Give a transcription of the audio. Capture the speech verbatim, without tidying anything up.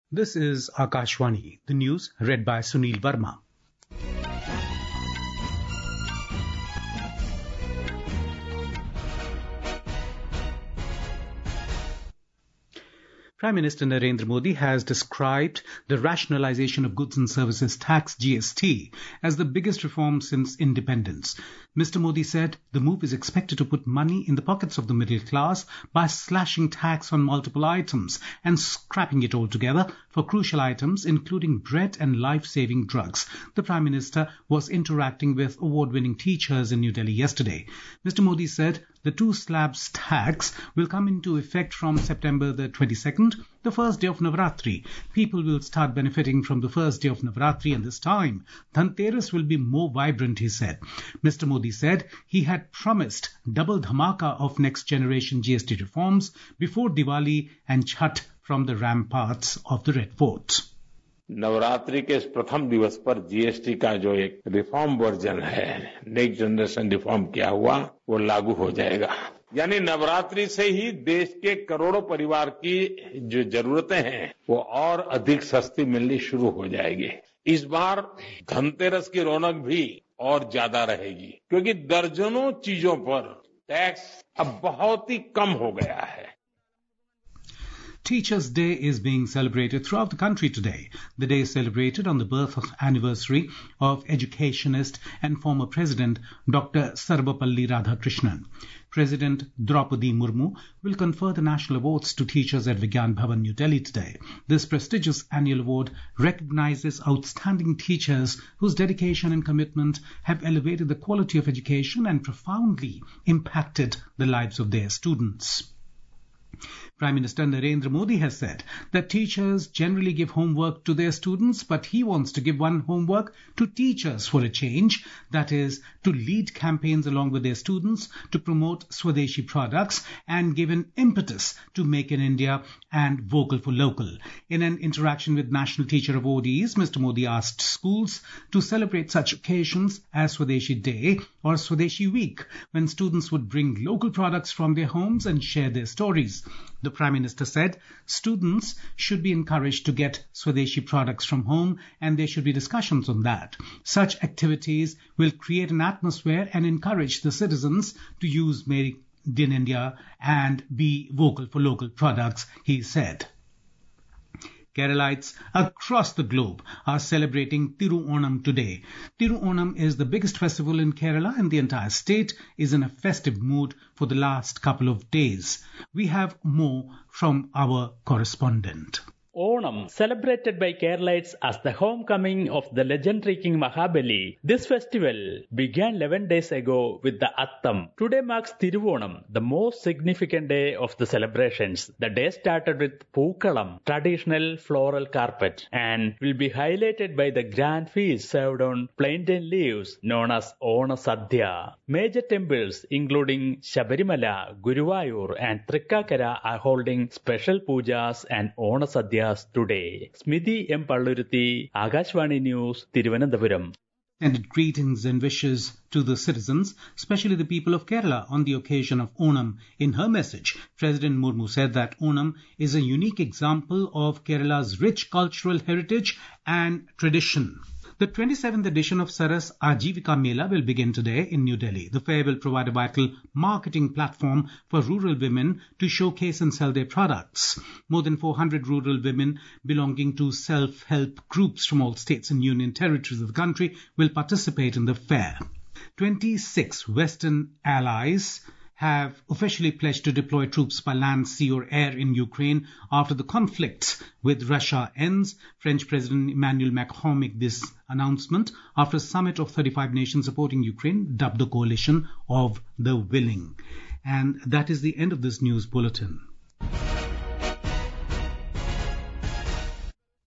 This is Akashvani, the news read by Sunil Verma. Prime Minister Narendra Modi has described the rationalization of goods and services tax G S T as the biggest reform since independence. Mister Modi said the move is expected to put money in the pockets of the middle class by slashing tax on multiple items and scrapping it altogether for crucial items including bread and life-saving drugs. The Prime Minister was interacting with award-winning teachers in New Delhi yesterday. Mister Modi said the two slabs tax will come into effect from September the twenty-second, the first day of Navratri. People will start benefiting from the first day of Navratri, and this time Dhanteras will be more vibrant, he said. Mister Modi said he had promised double dhamaka of next generation G S T reforms before Diwali and Chhath from the ramparts of the Red Fort. Navratri के इस प्रथम दिवस पर GST का जो एक reform version है, next generation reform किया हुआ, वो लागू हो जाएगा। यानी नवरात्रि से ही देश के करोड़ों परिवार की जो जरूरतें हैं वो और अधिक सस्ती मिलनी शुरू हो जाएगी। इस बार धनतेरस की रौनक भी और ज्यादा रहेगी, क्योंकि दर्जनों चीजों पर टैक्स अब बहुत ही कम हो गया है। Teachers' Day is being celebrated throughout the country today. The day is celebrated on the birth anniversary of educationist and former President Doctor Sarvapalli Radhakrishnan. President Draupadi Murmu will confer the national awards to teachers at Vigyan Bhavan, New Delhi today. This prestigious annual award recognizes outstanding teachers whose dedication and commitment have elevated the quality of education and profoundly impacted the lives of their students. Prime Minister Narendra Modi has said that teachers generally give homework to their students, but he wants to give one homework to teachers for a change, that is, to lead campaigns along with their students to promote Swadeshi products and give an impetus to Make in India and Vocal for Local. In an interaction with National Teacher Awardees, Mister Modi asked schools to celebrate such occasions as Swadeshi Day or Swadeshi Week, when students would bring local products from their homes and share their stories. The Prime Minister said students should be encouraged to get Swadeshi products from home, and there should be discussions on that. Such activities will create an atmosphere and encourage the citizens to use Made in India and be vocal for local products, he said. Keralites across the globe are celebrating Tiruonam today. Tiruonam is the biggest festival in Kerala, and the entire state is in a festive mood for the last couple of days. We have more from our correspondent. Onam, celebrated by Keralites as the homecoming of the legendary King Mahabali. This festival began eleven days ago with the Attam. Today marks Tiruvonam, the most significant day of the celebrations. The day started with Pookalam, traditional floral carpet, and will be highlighted by the grand feast served on plantain leaves known as Ona Sadhya. Major temples including Shabarimala, Guruvayur and Trikkakara are holding special pujas and Ona Sadhya today. Smithy M. Palluruthi, Akashvani News, Thiruvananthapuram. Sending greetings and wishes to the citizens, especially the people of Kerala, on the occasion of Onam. In her message, President Murmu said that Onam is a unique example of Kerala's rich cultural heritage and tradition. The twenty-seventh edition of Saras Ajivika Mela will begin today in New Delhi. The fair will provide a vital marketing platform for rural women to showcase and sell their products. More than four hundred rural women belonging to self-help groups from all states and union territories of the country will participate in the fair. twenty-six Western allies have officially pledged to deploy troops by land, sea or air in Ukraine after the conflict with Russia ends. French President Emmanuel Macron made this announcement after a summit of thirty-five nations supporting Ukraine, dubbed the Coalition of the Willing. And that is the end of this news bulletin.